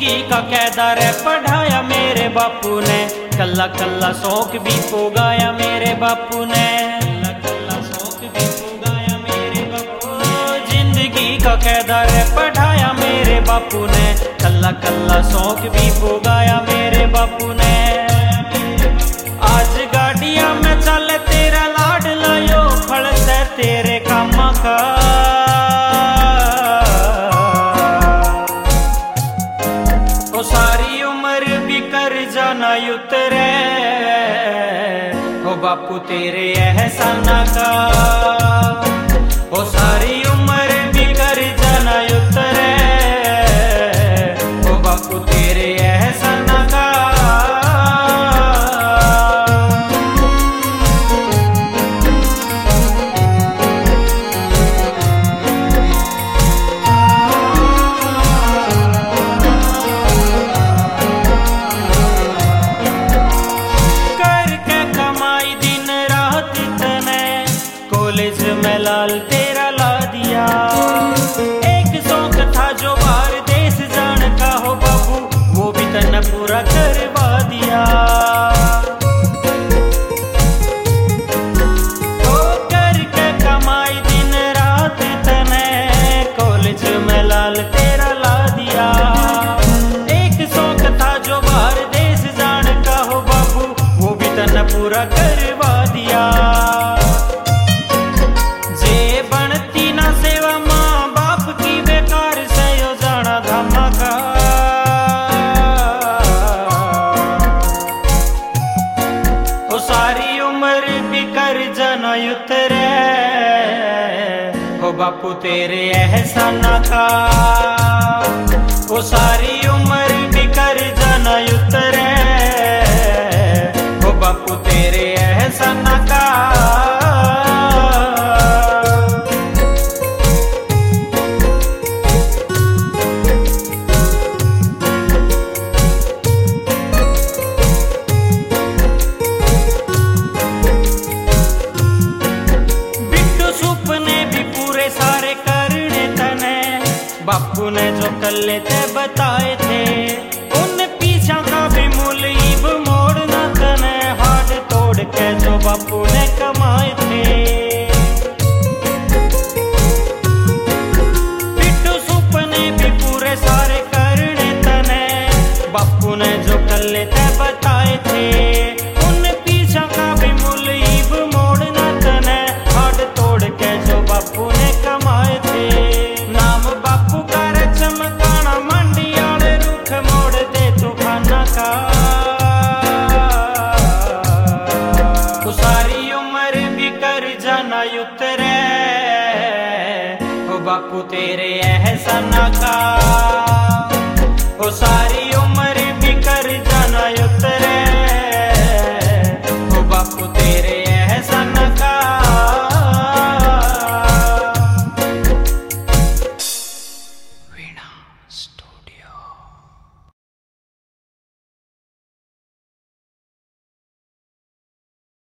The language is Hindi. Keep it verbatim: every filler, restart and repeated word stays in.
जिंदगी का कैदार है पढ़ाया मेरे बापू ने, कल्ला कल्ला शौक भी पुगाया मेरे बापू ने, कल्ला कल्ला शौक भी पुगाया मेरे बापू ने। जिंदगी का कैदार है पढ़ाया मेरे बापू ने, कल्ला कल्ला शौक भी पुगाया मेरे बापू ने। आज गाड़िया में चल तेरा लाड लायो फल से तेरे कामा का, ओ सारी उम्र भी कर जाना उतरे ओ बापू तेरे एहसाना का, ओ सारी उम्र भी कर जाना उतरे ओ बापू तेरे एहसाना का। कॉलेज में लाल तेरा ला दिया, एक शौक था जो बाहर देश जाने का हो बाबू, वो भी तने पूरा करवा दिया। तो करके कमाई दिन रात तने कॉलेज में लाल तेरा ला दिया, एक शौक था जो बाहर देश जाने का हो बाबू, वो भी तने पूरा करवा दिया। सारी उम्र भी कर जाना उतरे ओ बापू तेरे एहसाना का, ओ सारी उम्र भी कर जाना उतरे ओ बापू तेरे एहसाना का। बापू ने जो कल्ले ते बताए थे उन पीछा का भी मूल इब मोड़ना तने, हाथ तोड़ के जो बापू ने कमाए थे। पिट्टू सुपने भी पूरे सारे करने तने, बापू ने जो कल्ले ते बताए थे उन पीछा का भी मूल इब मोड़ना तने, हाथ तोड़ के जो बापू ने कमाए थे। नाम बापू का चमकाना मंडियाल रुख मोड़ दे तूफाना का, तो सारी उम्र भी कर जाना उतरे ओ बापू तेरे एहसाना का, ओ सारी